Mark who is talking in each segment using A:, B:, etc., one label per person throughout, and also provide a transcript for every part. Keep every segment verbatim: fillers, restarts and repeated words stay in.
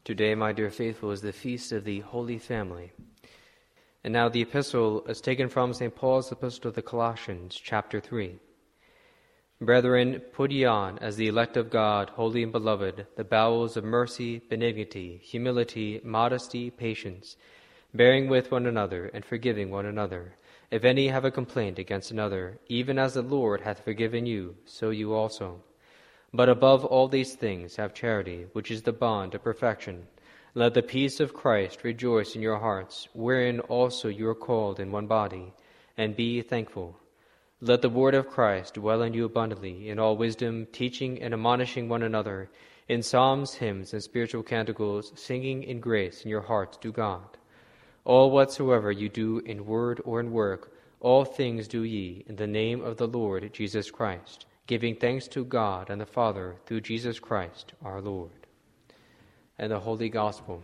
A: Today, my dear faithful, is the feast of the Holy Family. And now the epistle is taken from Saint Paul's epistle to the Colossians, chapter three. Brethren, put ye on, as the elect of God, holy and beloved, the bowels of mercy, benignity, humility, modesty, patience, bearing with one another, and forgiving one another. If any have a complaint against another, even as the Lord hath forgiven you, so you also. But above all these things have charity, which is the bond of perfection. Let the peace of Christ rejoice in your hearts, wherein also you are called in one body, and be ye thankful. Let the word of Christ dwell in you abundantly, in all wisdom, teaching and admonishing one another, in psalms, hymns, and spiritual canticles, singing in grace in your hearts to God. All whatsoever you do in word or in work, all things do ye in the name of the Lord Jesus Christ, giving thanks to God and the Father through Jesus Christ our Lord. And the Holy Gospel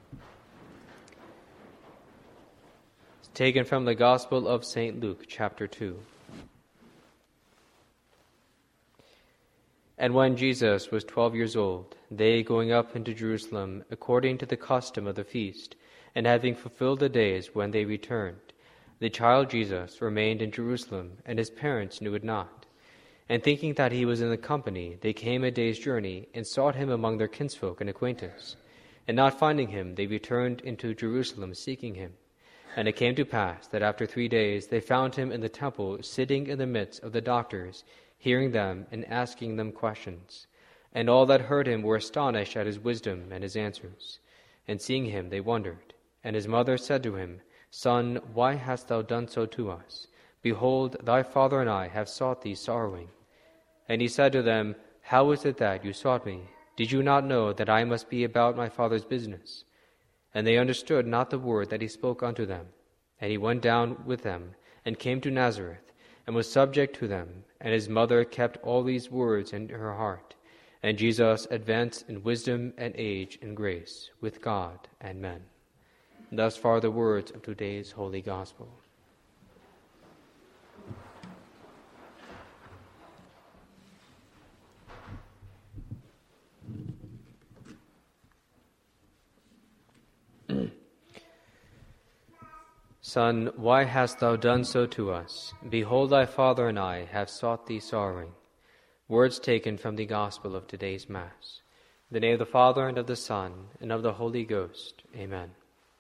A: is taken from the Gospel of Saint Luke, chapter two. And when Jesus was twelve years old, they going up into Jerusalem according to the custom of the feast, and having fulfilled the days when they returned, the child Jesus remained in Jerusalem, and his parents knew it not. And thinking that he was in the company, they came a day's journey, and sought him among their kinsfolk and acquaintance. And not finding him, they returned into Jerusalem, seeking him. And it came to pass that after three days they found him in the temple, sitting in the midst of the doctors, hearing them and asking them questions. And all that heard him were astonished at his wisdom and his answers. And seeing him, they wondered. And his mother said to him, Son, why hast thou done so to us? Behold, thy father and I have sought thee sorrowing. And he said to them, How is it that you sought me? Did you not know that I must be about my Father's business? And they understood not the word that he spoke unto them. And he went down with them, and came to Nazareth, and was subject to them. And his mother kept all these words in her heart. And Jesus advanced in wisdom and age and grace with God and men. Thus far the words of today's Holy Gospel. Son, why hast thou done so to us? Behold, thy father and I have sought thee sorrowing. Words taken from the Gospel of today's Mass. In the name of the Father, and of the Son, and of the Holy Ghost. Amen.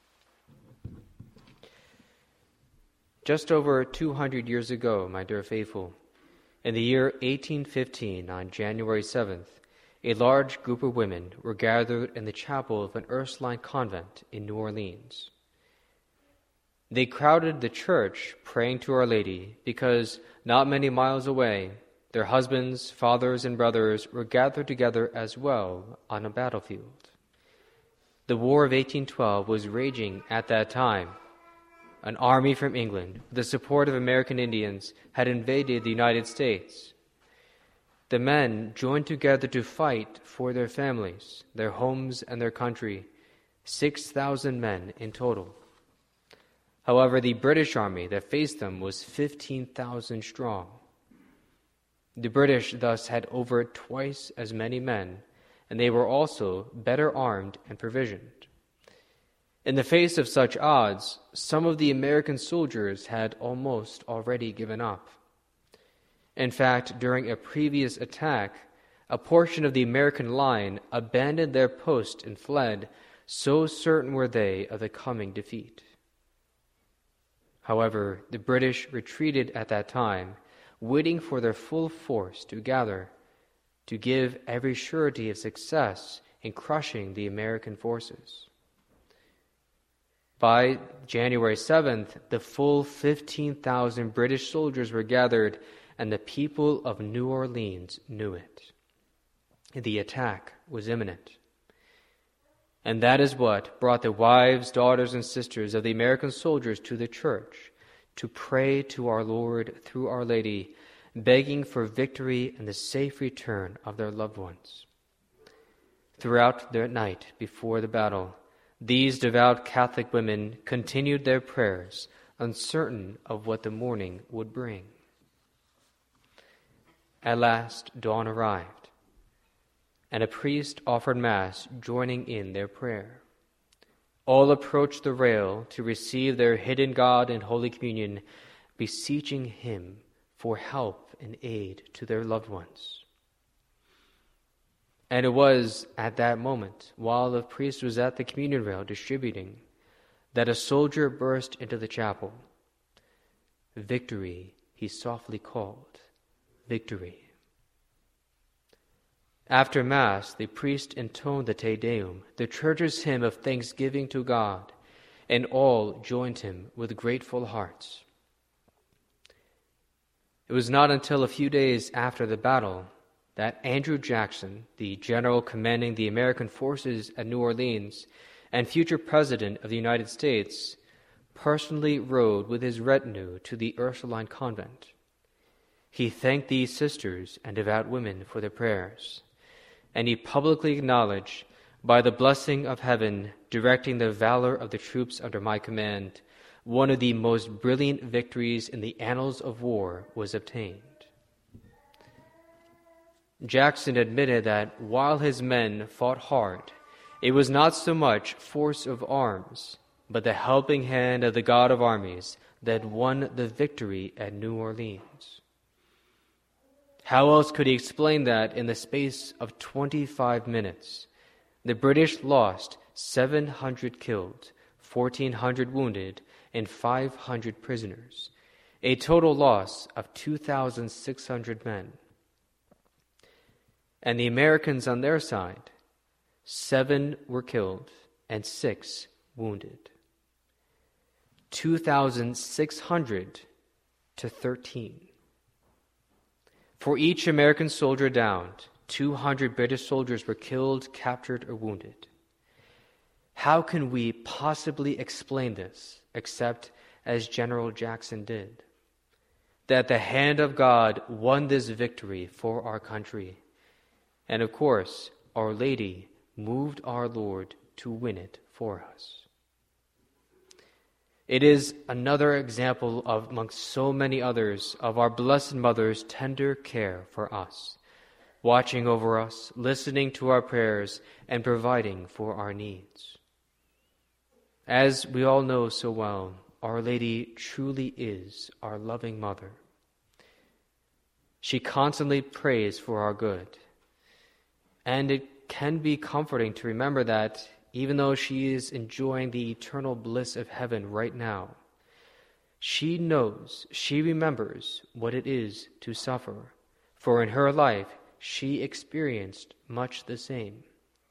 A: Just over two hundred years ago, my dear faithful, in the year eighteen fifteen, on January seventh, a large group of women were gathered in the chapel of an Ursuline convent in New Orleans. They crowded the church praying to Our Lady because not many miles away, their husbands, fathers, and brothers were gathered together as well on a battlefield. The War of eighteen twelve was raging at that time. An army from England, with the support of American Indians, had invaded the United States. The men joined together to fight for their families, their homes, and their country, six thousand men in total. However, the British army that faced them was fifteen thousand strong. The British thus had over twice as many men, and they were also better armed and provisioned. In the face of such odds, some of the American soldiers had almost already given up. In fact, during a previous attack, a portion of the American line abandoned their post and fled, so certain were they of the coming defeat. However, the British retreated at that time, waiting for their full force to gather, to give every surety of success in crushing the American forces. By January seventh, the full fifteen thousand British soldiers were gathered, and the people of New Orleans knew it. The attack was imminent. And that is what brought the wives, daughters, and sisters of the American soldiers to the church to pray to our Lord through Our Lady, begging for victory and the safe return of their loved ones. Throughout the night before the battle, these devout Catholic women continued their prayers, uncertain of what the morning would bring. At last, dawn arrived. and a priest offered Mass, joining in their prayer. All approached the rail to receive their hidden God in Holy Communion, beseeching Him for help and aid to their loved ones. And it was at that moment, while the priest was at the communion rail distributing, that a soldier burst into the chapel. "Victory," he softly called, "victory." After Mass, the priest intoned the Te Deum, the church's hymn of thanksgiving to God, and all joined him with grateful hearts. It was not until a few days after the battle that Andrew Jackson, the general commanding the American forces at New Orleans and future President of the United States, personally rode with his retinue to the Ursuline convent. He thanked these sisters and devout women for their prayers, and he publicly acknowledged, by the blessing of heaven directing the valor of the troops under my command, one of the most brilliant victories in the annals of war was obtained. Jackson admitted that while his men fought hard, it was not so much force of arms, but the helping hand of the God of armies that won the victory at New Orleans. How else could he explain that in the space of twenty-five minutes, the British lost seven hundred killed, fourteen hundred wounded, and five hundred prisoners, a total loss of two thousand six hundred men? And the Americans on their side, seven were killed and six wounded. two thousand six hundred to thirteen. For each American soldier downed, two hundred British soldiers were killed, captured, or wounded. How can we possibly explain this except as General Jackson did? That the hand of God won this victory for our country. And of course, Our Lady moved our Lord to win it for us. It is another example of, amongst so many others, of our Blessed Mother's tender care for us, watching over us, listening to our prayers, and providing for our needs. As we all know so well, Our Lady truly is our loving Mother. She constantly prays for our good. And it can be comforting to remember that even though she is enjoying the eternal bliss of heaven right now, she knows, she remembers what it is to suffer, for in her life she experienced much the same.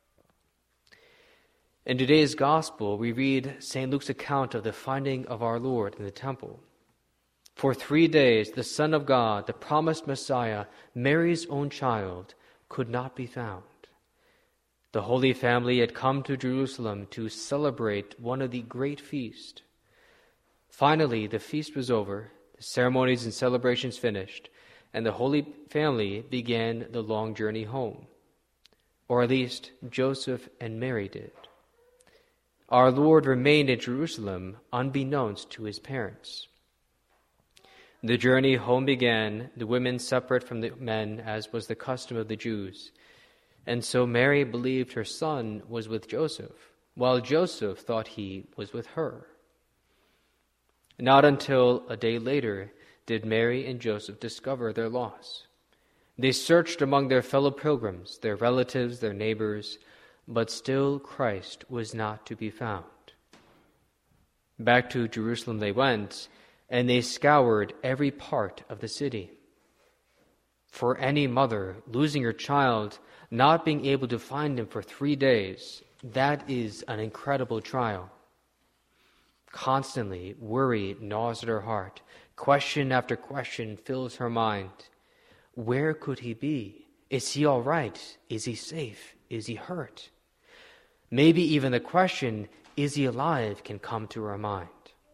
A: In today's Gospel, we read Saint Luke's account of the finding of our Lord in the temple. For three days, the Son of God, the promised Messiah, Mary's own child, could not be found. The Holy Family had come to Jerusalem to celebrate one of the great feasts. Finally, the feast was over, the ceremonies and celebrations finished, and the Holy Family began the long journey home. Or at least, Joseph and Mary did. Our Lord remained in Jerusalem unbeknownst to his parents. The journey home began, the women separate from the men, as was the custom of the Jews. And so Mary believed her son was with Joseph, while Joseph thought he was with her. Not until a day later did Mary and Joseph discover their loss. They searched among their fellow pilgrims, their relatives, their neighbors, but still Christ was not to be found. Back to Jerusalem they went, and they scoured every part of the city. For any mother losing her child, not being able to find him for three days, that is an incredible trial. Constantly, worry gnaws at her heart. Question after question fills her mind. Where could he be? Is he all right? Is he safe? Is he hurt? Maybe even the question, is he alive, can come to her mind.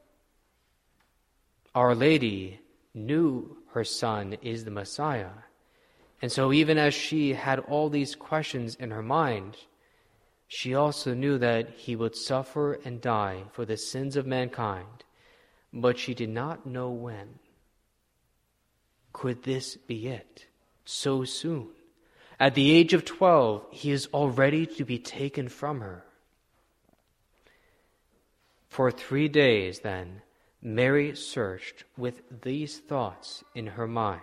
A: Our Lady knew her son is the Messiah. And so even as she had all these questions in her mind, she also knew that he would suffer and die for the sins of mankind, but she did not know when. Could this be it? So soon? At the age of twelve, he is already to be taken from her. For three days, then, Mary searched with these thoughts in her mind.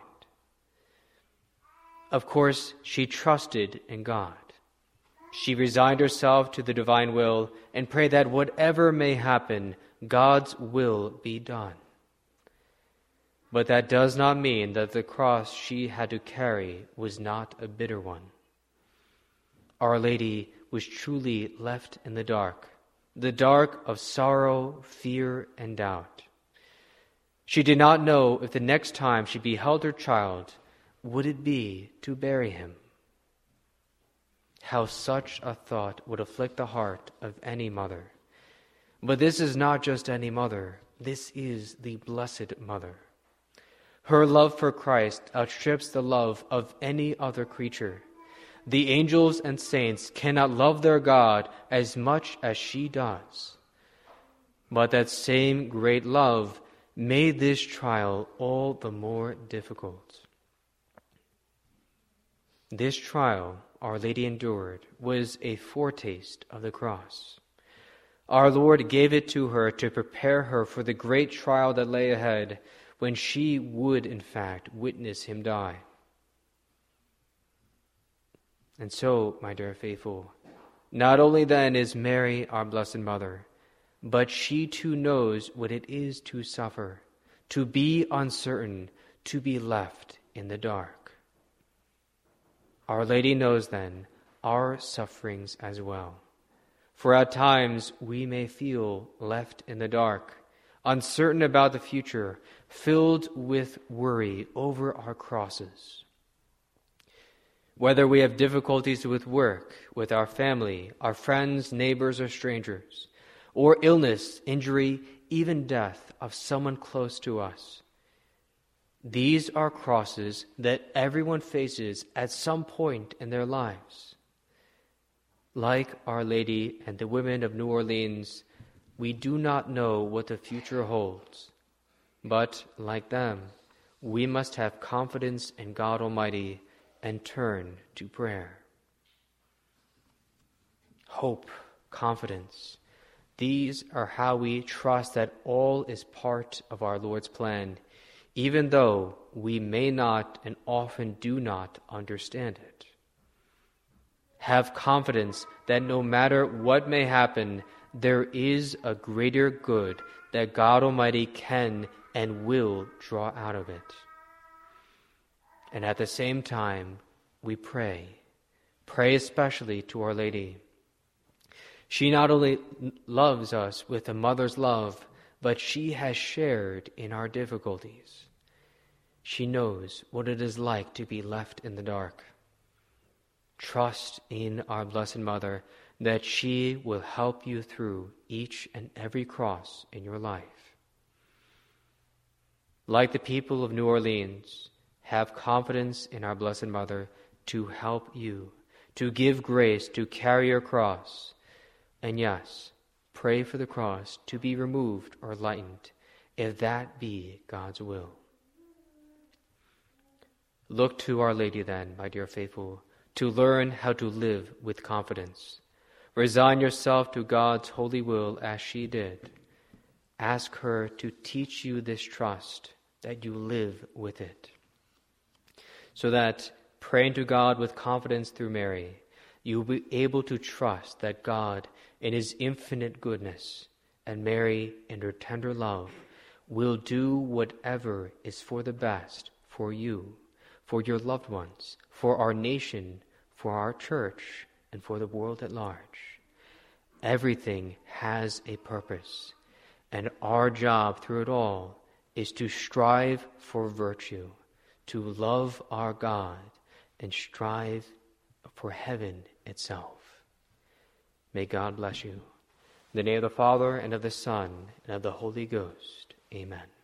A: Of course, she trusted in God. She resigned herself to the divine will and prayed that whatever may happen, God's will be done. But that does not mean that the cross she had to carry was not a bitter one. Our Lady was truly left in the dark, the dark of sorrow, fear, and doubt. She did not know if the next time she beheld her child, would it be to bury him? How such a thought would afflict the heart of any mother. But this is not just any mother. This is the Blessed Mother. Her love for Christ outstrips the love of any other creature. The angels and saints cannot love their God as much as she does. But that same great love made this trial all the more difficult. This trial Our Lady endured was a foretaste of the cross. Our Lord gave it to her to prepare her for the great trial that lay ahead, when she would, in fact, witness him die. And so, my dear faithful, not only then is Mary our Blessed Mother, but she too knows what it is to suffer, to be uncertain, to be left in the dark. Our Lady knows then our sufferings as well. For at times we may feel left in the dark, uncertain about the future, filled with worry over our crosses. Whether we have difficulties with work, with our family, our friends, neighbors, or strangers, or illness, injury, even death of someone close to us, these are crosses that everyone faces at some point in their lives. Like Our Lady and the women of New Orleans, we do not know what the future holds. But, like them, we must have confidence in God Almighty and turn to prayer. Hope, confidence, these are how we trust that all is part of our Lord's plan, even though we may not and often do not understand it. Have confidence that no matter what may happen, there is a greater good that God Almighty can and will draw out of it. And at the same time, we pray. Pray especially to Our Lady. She not only loves us with a mother's love, but she has shared in our difficulties. She knows what it is like to be left in the dark. Trust in our Blessed Mother that she will help you through each and every cross in your life. Like the people of New Orleans, have confidence in our Blessed Mother to help you, to give grace to carry your cross. And yes, pray for the cross to be removed or lightened, if that be God's will. Look to Our Lady then, my dear faithful, to learn how to live with confidence. Resign yourself to God's holy will as she did. Ask her to teach you this trust, that you live with it. So that, praying to God with confidence through Mary, you will be able to trust that God, in His infinite goodness, and Mary, in her tender love, will do whatever is for the best for you, for your loved ones, for our nation, for our church, and for the world at large. Everything has a purpose, and our job through it all is to strive for virtue, to love our God, and strive for heaven itself. May God bless you. In the name of the Father, and of the Son, and of the Holy Ghost. Amen.